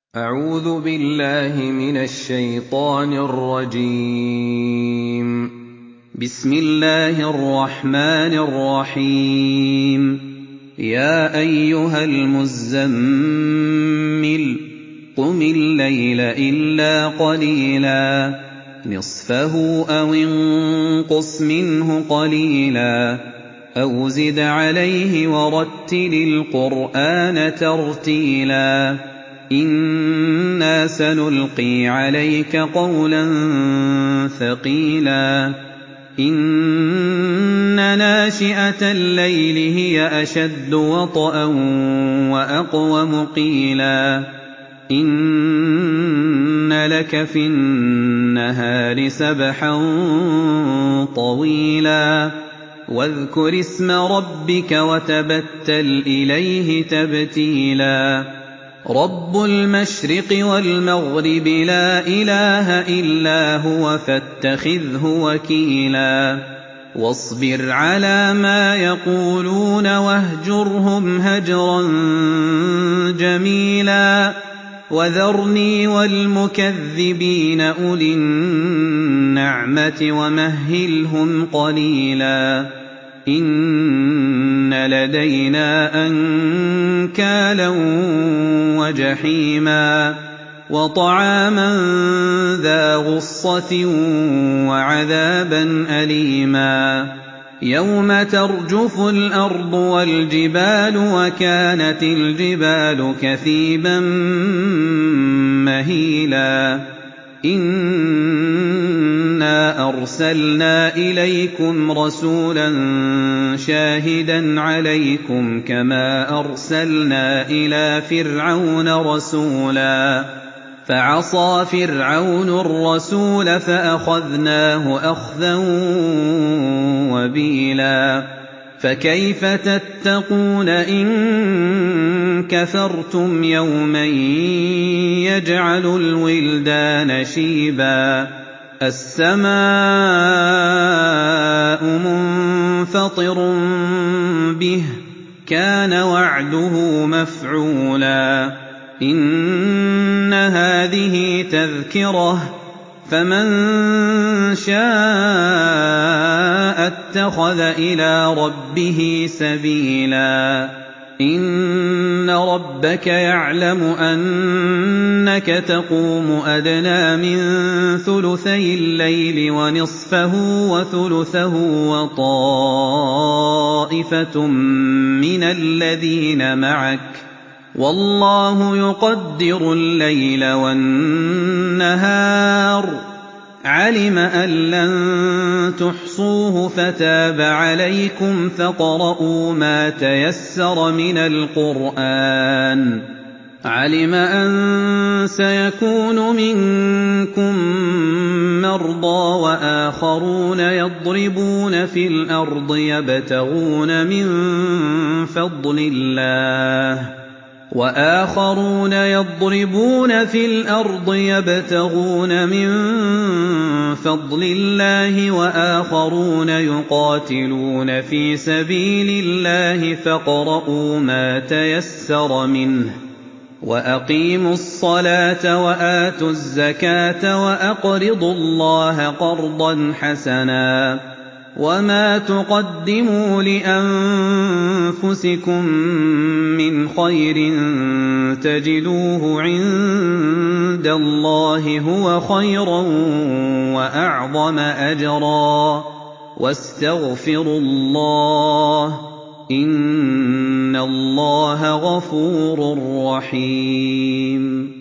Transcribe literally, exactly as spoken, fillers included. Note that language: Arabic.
أعوذ بالله من الشيطان الرجيم. بسم الله الرحمن الرحيم. يا أيها المزمل قم الليل إلا قليلا نصفه أو انقص منه قليلا أو زد عليه ورتل القرآن ترتيلا إنا سنلقي عليك قولا ثقيلا إن ناشئة الليل هي أشد وطئا وأقوم قيلا إن لك في النهار سبحا طويلا واذكر اسم ربك وتبتل إليه تبتيلا رب المشرق والمغرب لا إله إلا هو فاتخذه وكيلا واصبر على ما يقولون واهجرهم هجرا جميلا وذرني والمكذبين أولي النعمة ومهلهم قليلا إن لدينا أنكالا وجحيما وطعاما ذا غصة وعذابا أليما يوم ترجف الأرض والجبال وكانت الجبال كثيبا مهيلا إنا أرسلنا إليكم رسولا شاهدا عليكم كما أرسلنا إلى فرعون رسولا فعصى فرعون الرسول فأخذناه أخذا وبيلا فكيف تتقون إن كفرتم يوما يجعل الولدان شيبا السماء منفطر به كان وعده مفعولا إن هذه تذكرة فمن شاء اتخذ إلى ربه سبيلا إن ربك يعلم أنك تقوم أدنى من ثلثي الليل ونصفه وثلثه وطائفة من الذين معك والله يقدر الليل والنهار علم أن لن تحصوه فتاب عليكم فاقرؤوا ما تيسر من القرآن علم أن سيكون منكم مرضى وآخرون يضربون في الأرض يبتغون من فضل الله وآخرون يضربون في الأرض يبتغون من فضل الله وآخرون يقاتلون في سبيل الله فاقرؤوا ما تيسر منه وأقيموا الصلاة وآتوا الزكاة وأقرضوا الله قرضا حسنا وما تقدموا لأنفسكم من خير تجدوه عند الله هو خيرا وأعظم أجرا واستغفروا الله إن الله غفور رحيم